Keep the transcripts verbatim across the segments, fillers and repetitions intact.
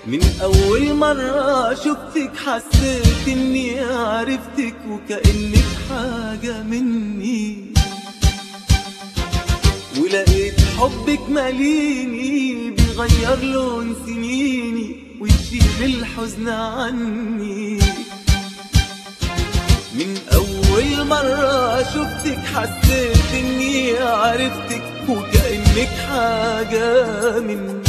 من أول مرة شفتك حسيت إني عرفتك وكأنك حاجة مني، ولقيت حبك ماليني بيغير لون سنيني ويشيل الحزن عني. من أول مرة شفتك حسيت إني عرفتك وكأنك حاجة مني،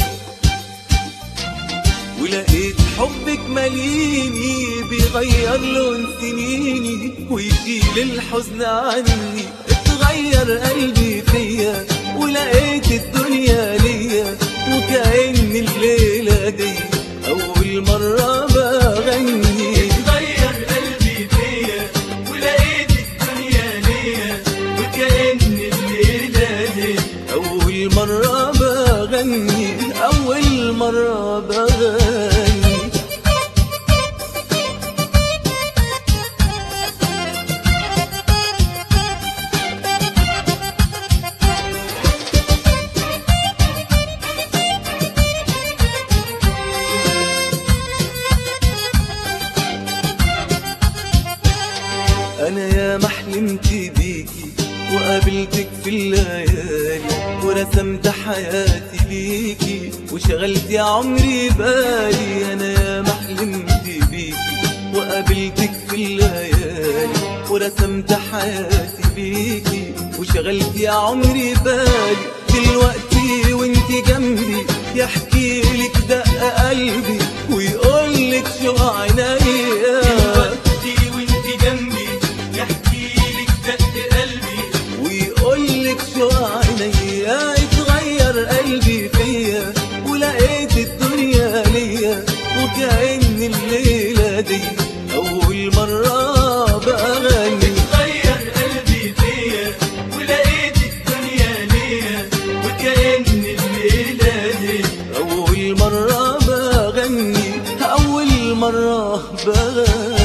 ولقيت حبك ماليني بيغير لون سنيني ويشيل الحزن عني. اتغير قلبي فيا ولقيت الدنيا ليا وكأن الليلة دي أول مرة بغني. اتغير قلبي فيا ولقيت الدنيا ليا وكأن الليلة دي أول مرة بغني، أول مرة بغني. أنا يا ما حلمت بيكي وقابلتك في الليالي ورسمت حياتي ليكي وشغلت يا عمري بالي. أنا يا ما حلمت بيكي وقابلتك في الليالي ورسمت حياتي ليكي وشغلت يا عمري بالي. دلوقتي وانت جنبي يحكي لك دق قلبي ويقولك شو عينيا. شو عينيا اتغير قلبي فيا ولقيت الدنيا ليا وكأن الليلة دي أول مرة بغني. اتغير قلبي فيا ولقيت الدنيا ليا وكأن الليلة دي أول مرة بغني، أول مرة بغني.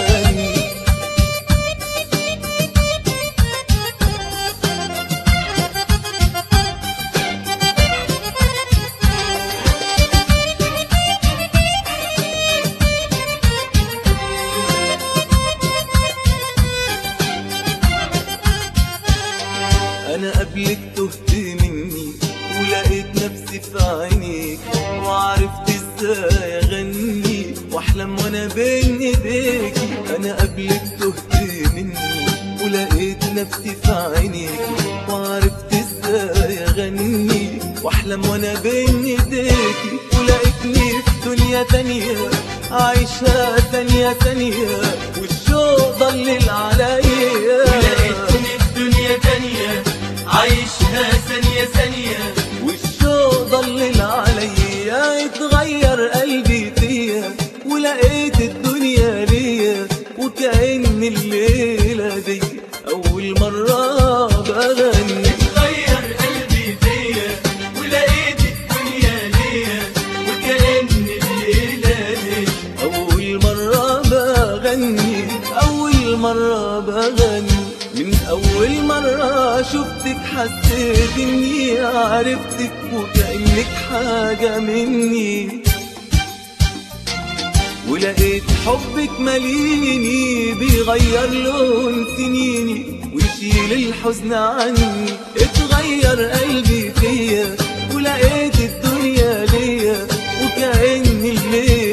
أنا قبلك تهت مني ولقيت نفسي في عينيك وعرفت ازاي أغني وأحلم وأنا بين إيديكي. أنا قبلك تهت مني ولقيت نفسي في عينيك وعرفت ازاي أغني وأحلم وأنا بين إيديكي. ولقيتني في دنيا تانية عايشة ثانية ثانية والشوق ضلل عليا. ولقيتني في دنيا تانية عايشها ثانية ثانية والشوق ضلل عليا. اتغير قلبي فيا ولقيت الدنيا ليا وكأن الليلة دي أول مرة بغني. اتغير قلبي فيا ولقيت الدنيا ليا وكأن الليلة دي أول مرة بغني، أول مرة بغني. من أول مرة شفتك حسيت إني عرفتك وكأنك حاجة مني، ولقيت حبك ماليني بيغير لون سنيني ويشيل الحزن عني. اتغير قلبي فيا ولقيت الدنيا ليا وكأن الليل